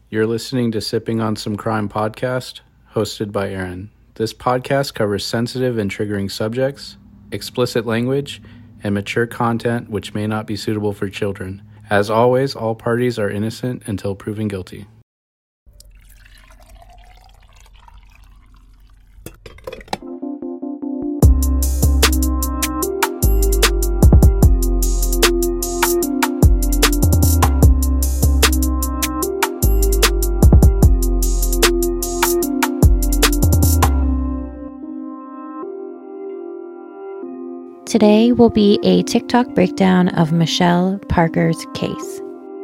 You're listening to Sipping on Some Crime podcast, hosted by Aaron. This podcast covers sensitive and triggering subjects, explicit language, and mature content which may not be suitable for children. As always, all parties are innocent until proven guilty. Today will be a TikTok breakdown of Michelle Parker's case.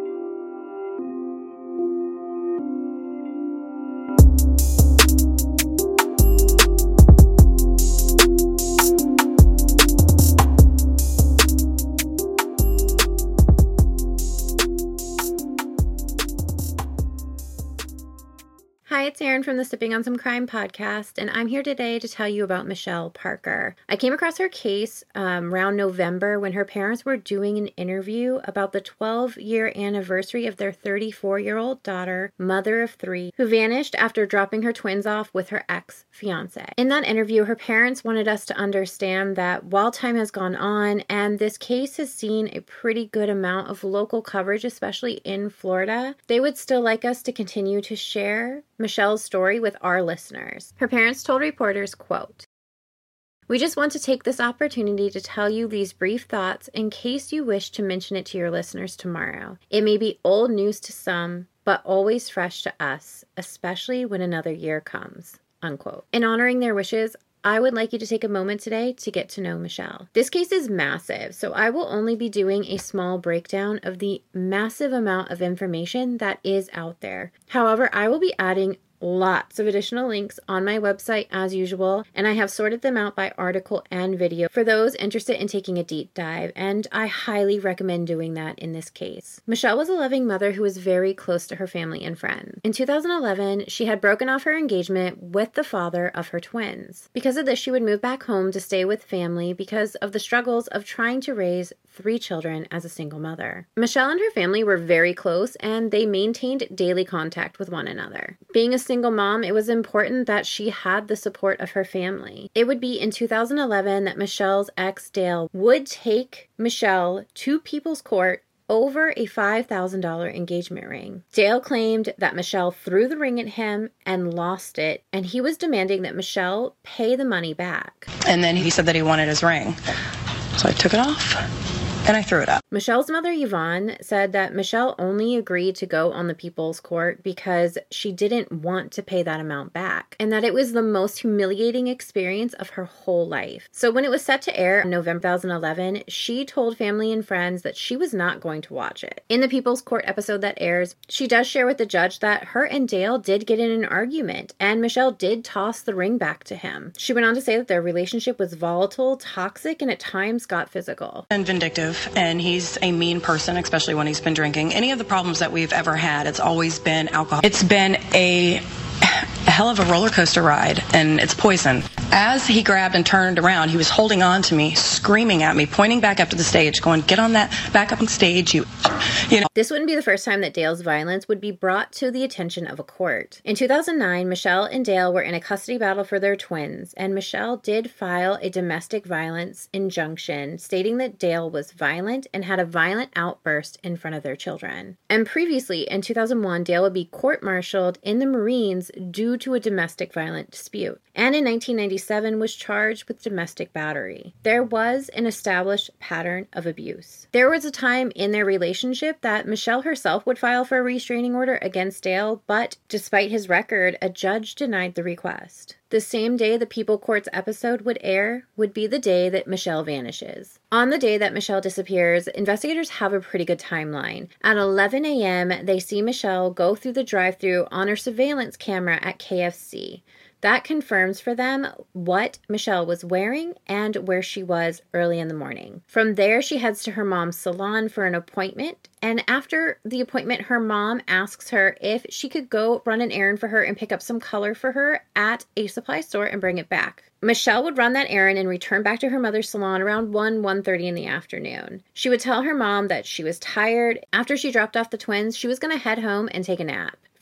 Hi, it's Erin from the Sipping on Some Crime podcast, and I'm here today to tell you about Michelle Parker. I came across her case around November when her parents were doing an interview about the 12-year anniversary of their 34-year-old daughter, mother of three, who vanished after dropping her twins off with her ex-fiance. In that interview, her parents wanted us to understand that while time has gone on and this case has seen a pretty good amount of local coverage, especially in Florida, they would still like us to continue to share Michelle's story with our listeners. Her parents told reporters, quote, "We just want to take this opportunity to tell you these brief thoughts in case you wish to mention it to your listeners tomorrow. It may be old news to some, but always fresh to us, especially when another year comes." Unquote. In honoring their wishes, I would like you to take a moment today to get to know Michelle. This case is massive, so I will only be doing a small breakdown of the massive amount of information that is out there. However, I will be adding lots of additional links on my website as usual, and I have sorted them out by article and video for those interested in taking a deep dive, and I highly recommend doing that in this case. Michelle was a loving mother who was very close to her family and friends. In 2011, she had broken off her engagement with the father of her twins. Because of this, she would move back home to stay with family because of the struggles of trying to raise 3 children as a single mother. Michelle and her family were very close, and they maintained daily contact with one another. Being a single mom, it was important that she had the support of her family. It would be in 2011 that Michelle's ex, Dale, would take Michelle to People's Court over a $5,000 engagement ring. Dale claimed that Michelle threw the ring at him and lost it, and he was demanding that Michelle pay the money back. And then he said that he wanted his ring. So I took it off and I threw it up. Michelle's mother, Yvonne, said that Michelle only agreed to go on the People's Court because she didn't want to pay that amount back, and that it was the most humiliating experience of her whole life. So when it was set to air in November 2011, she told family and friends that she was not going to watch it. In the People's Court episode that airs, she does share with the judge that her and Dale did get in an argument, and Michelle did toss the ring back to him. She went on to say that their relationship was volatile, toxic, and at times got physical. And vindictive, and he's a mean person, especially when he's been drinking. Any of the problems that we've ever had, it's always been alcohol. It's been a hell of a roller coaster ride, and it's poison. As he grabbed and turned around, he was holding on to me, screaming at me, pointing back up to the stage, going, "Get on that, back up on stage, you know." This wouldn't be the first time that Dale's violence would be brought to the attention of a court. In 2009, Michelle and Dale were in a custody battle for their twins, and Michelle did file a domestic violence injunction stating that Dale was violent and had a violent outburst in front of their children. And previously, in 2001, Dale would be court-martialed in the Marines due to a domestic violent dispute, and in 1997 was charged with domestic battery. There was an established pattern of abuse. There was a time in their relationship that Michelle herself would file for a restraining order against Dale, but despite his record, a judge denied the request. The same day the People Courts episode would air would be the day that Michelle vanishes. On the day that Michelle disappears, investigators have a pretty good timeline. At 11 a.m., they see Michelle go through the drive-thru on her surveillance camera at KFC. That confirms for them what Michelle was wearing and where she was early in the morning. From there, she heads to her mom's salon for an appointment, and after the appointment, her mom asks her if she could go run an errand for her and pick up some color for her at a supply store and bring it back. Michelle would run that errand and return back to her mother's salon around 1:30 in the afternoon. She would tell her mom that she was tired. After she dropped off the twins, she was going to head home and take a nap.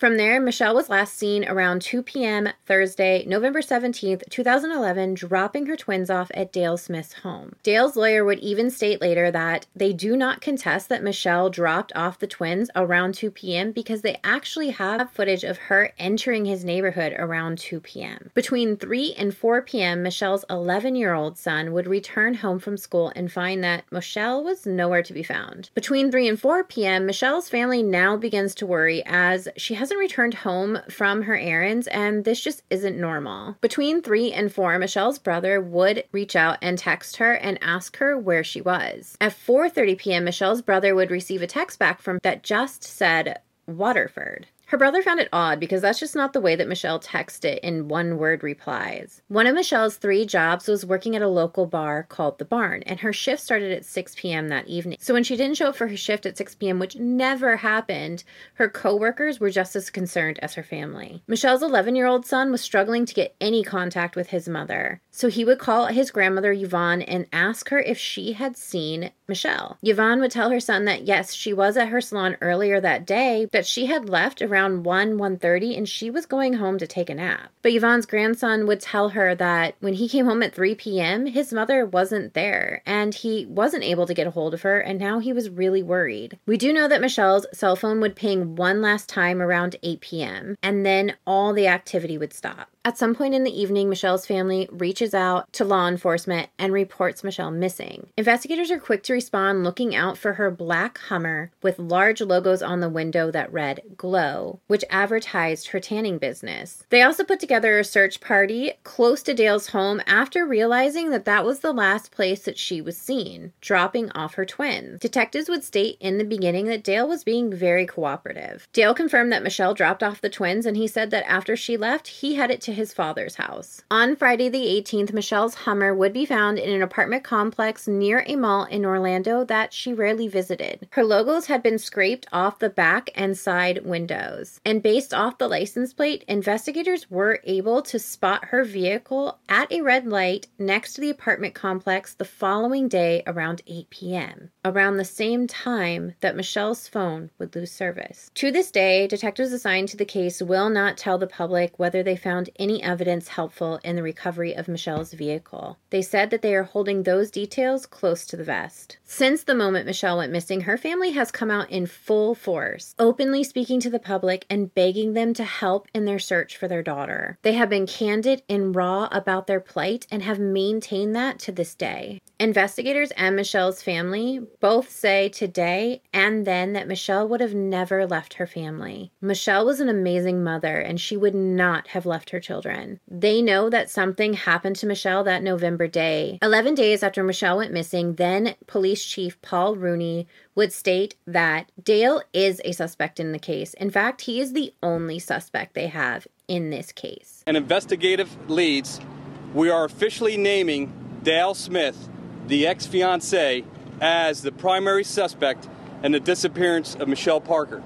From there, Michelle was last seen around 2 p.m. Thursday, November 17th, 2011, dropping her twins off at Dale Smith's home. Dale's lawyer would even state later that they do not contest that Michelle dropped off the twins around 2 p.m. because they actually have footage of her entering his neighborhood around 2 p.m. Between 3 and 4 p.m., Michelle's 11-year-old son would return home from school and find that Michelle was nowhere to be found. Between 3 and 4 p.m., Michelle's family now begins to worry as she hasn't returned home from her errands, and this just isn't normal. Between 3 and 4, Michelle's brother would reach out and text her and ask her where she was. At 4:30 p.m., Michelle's brother would receive a text back from that just said Waterford. Her brother found it odd because that's just not the way that Michelle texted in one-word replies. One of Michelle's 3 jobs was working at a local bar called The Barn, and her shift started at 6 p.m. that evening. So when she didn't show up for her shift at 6 p.m., which never happened, her co-workers were just as concerned as her family. Michelle's 11-year-old son was struggling to get any contact with his mother, so he would call his grandmother Yvonne and ask her if she had seen Michelle. Yvonne would tell her son that yes, she was at her salon earlier that day, but she had left around 1:30 and she was going home to take a nap. But Yvonne's grandson would tell her that when he came home at 3 p.m., his mother wasn't there and he wasn't able to get a hold of her, and now he was really worried. We do know that Michelle's cell phone would ping one last time around 8 p.m. and then all the activity would stop. At some point in the evening, Michelle's family reaches out to law enforcement and reports Michelle missing. Investigators are quick to respond, looking out for her black Hummer with large logos on the window that read Glow, which advertised her tanning business. They also put together a search party close to Dale's home after realizing that that was the last place that she was seen, dropping off her twins. Detectives would state in the beginning that Dale was being very cooperative. Dale confirmed that Michelle dropped off the twins, and he said that after she left, he headed to his father's house. On Friday the 18th, Michelle's Hummer would be found in an apartment complex near a mall in Orlando that she rarely visited. Her logos had been scraped off the back and side windows, and based off the license plate, investigators were able to spot her vehicle at a red light next to the apartment complex the following day around 8 p.m., around the same time that Michelle's phone would lose service. To this day, detectives assigned to the case will not tell the public whether they found any evidence helpful in the recovery of Michelle's vehicle. They said that they are holding those details close to the vest. Since the moment Michelle went missing, her family has come out in full force, openly speaking to the public and begging them to help in their search for their daughter. They have been candid and raw about their plight and have maintained that to this day. Investigators and Michelle's family both say today and then that Michelle would have never left her family. Michelle was an amazing mother, and she would not have left her children. They know that something happened to Michelle that November day. 11 days after Michelle went missing, then Police Chief Paul Rooney would state that Dale is a suspect in the case. In fact, he is the only suspect they have in this case. And investigative leads, we are officially naming Dale Smith, the ex-fiancé, as the primary suspect in the disappearance of Michelle Parker.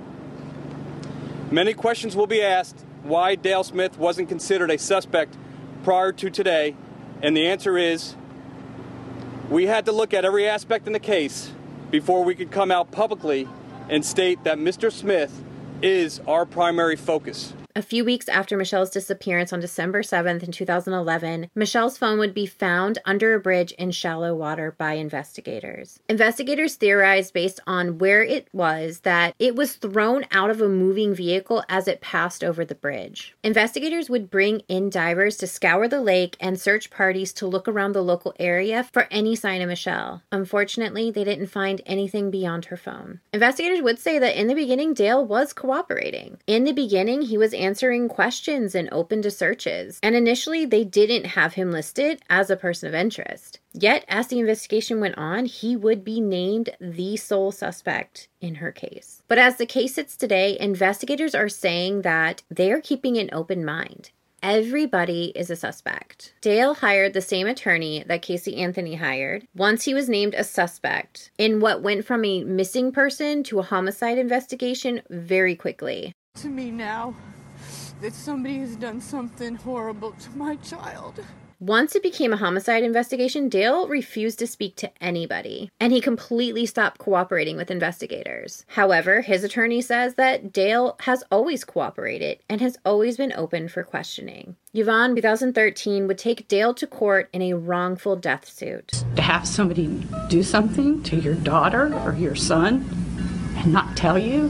Many questions will be asked why Dale Smith wasn't considered a suspect prior to today, and the answer is we had to look at every aspect in the case before we could come out publicly and state that Mr. Smith is our primary focus. A few weeks after Michelle's disappearance on December 7th in 2011, Michelle's phone would be found under a bridge in shallow water by investigators. Investigators theorized based on where it was that it was thrown out of a moving vehicle as it passed over the bridge. Investigators would bring in divers to scour the lake and search parties to look around the local area for any sign of Michelle. Unfortunately, they didn't find anything beyond her phone. Investigators would say that in the beginning, Dale was cooperating. In the beginning, he was answering questions and open to searches. And initially, they didn't have him listed as a person of interest. Yet, as the investigation went on, he would be named the sole suspect in her case. But as the case sits today, investigators are saying that they are keeping an open mind. Everybody is a suspect. Dale hired the same attorney that Casey Anthony hired once he was named a suspect in what went from a missing person to a homicide investigation very quickly. To me now that somebody has done something horrible to my child. Once it became a homicide investigation, Dale refused to speak to anybody, and he completely stopped cooperating with investigators. However, his attorney says that Dale has always cooperated and has always been open for questioning. Yvonne, in 2013, would take Dale to court in a wrongful death suit. To have somebody do something to your daughter or your son and not tell you,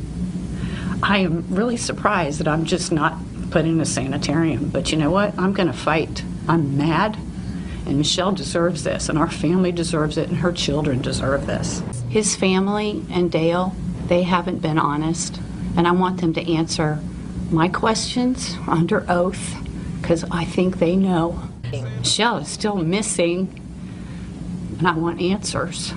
I am really surprised that I'm just not put in a sanitarium. But you know what? I'm going to fight. I'm mad, and Michelle deserves this, and our family deserves it, and her children deserve this. His family and Dale, they haven't been honest, and I want them to answer my questions under oath, because I think they know. Michelle is still missing, and I want answers.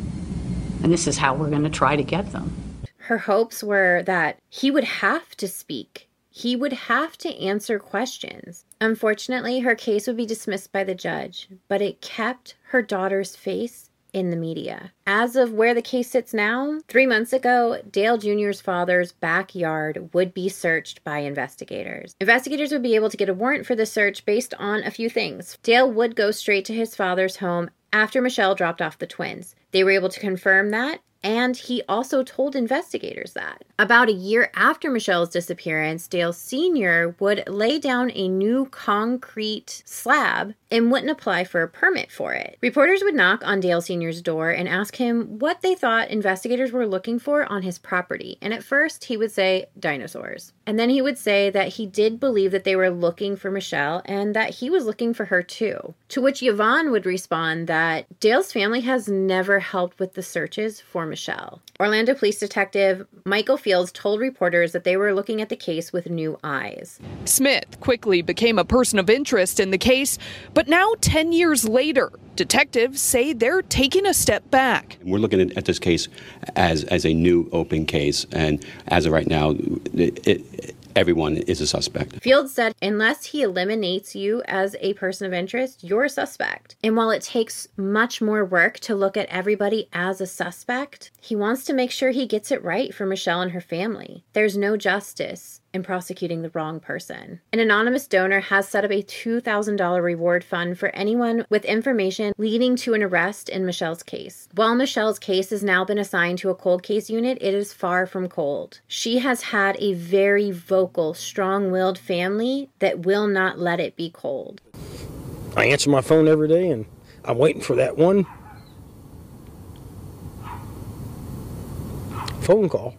And this is how we're going to try to get them. Her hopes were that he would have to speak. He would have to answer questions. Unfortunately, her case would be dismissed by the judge, but it kept her daughter's face in the media. As of where the case sits now, 3 months ago, Dale Jr.'s father's backyard would be searched by investigators. Investigators would be able to get a warrant for the search based on a few things. Dale would go straight to his father's home after Michelle dropped off the twins. They were able to confirm that, and he also told investigators that. About a year after Michelle's disappearance, Dale Sr. would lay down a new concrete slab and wouldn't apply for a permit for it. Reporters would knock on Dale Sr.'s door and ask him what they thought investigators were looking for on his property. And at first, he would say dinosaurs. And then he would say that he did believe that they were looking for Michelle and that he was looking for her too. To which Yvonne would respond that Dale's family has never helped with the searches for Michelle. Orlando Police Detective Michael Fields told reporters that they were looking at the case with new eyes. Smith quickly became a person of interest in the case, but now 10 years later, detectives say they're taking a step back. We're looking at this case as a new open case, and as of right now, everyone is a suspect. Fields said, unless he eliminates you as a person of interest, you're a suspect. And while it takes much more work to look at everybody as a suspect, he wants to make sure he gets it right for Michelle and her family. There's no justice in prosecuting the wrong person. An anonymous donor has set up a $2,000 reward fund for anyone with information leading to an arrest in Michelle's case. While Michelle's case has now been assigned to a cold case unit, it is far from cold. She has had a very vocal, strong-willed family that will not let it be cold. I answer my phone every day, and I'm waiting for that one phone call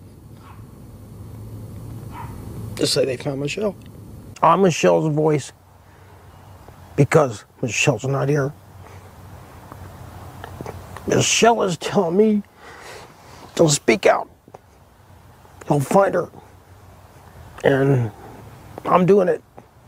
to say they found Michelle. I'm Michelle's voice because Michelle's not here. Michelle is telling me to speak out. He'll find her. And I'm doing it.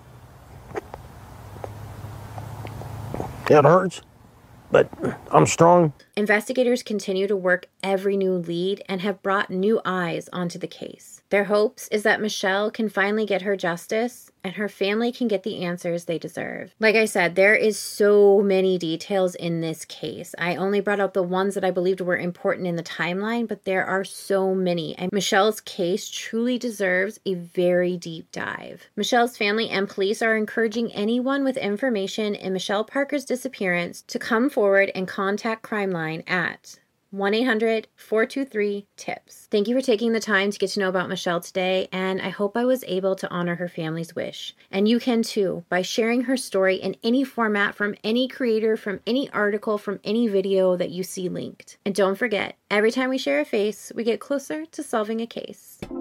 It hurts, but I'm strong. Investigators continue to work every new lead and have brought new eyes onto the case. Their hopes is that Michelle can finally get her justice and her family can get the answers they deserve. Like I said, there is so many details in this case. I only brought out the ones that I believed were important in the timeline, but there are so many. And Michelle's case truly deserves a very deep dive. Michelle's family and police are encouraging anyone with information in Michelle Parker's disappearance to come forward and contact Crime Line at 1-800-423-TIPS. Thank you for taking the time to get to know about Michelle today, and I hope I was able to honor her family's wish. And you can too, by sharing her story in any format from any creator, from any article, from any video that you see linked. And don't forget, every time we share a face, we get closer to solving a case.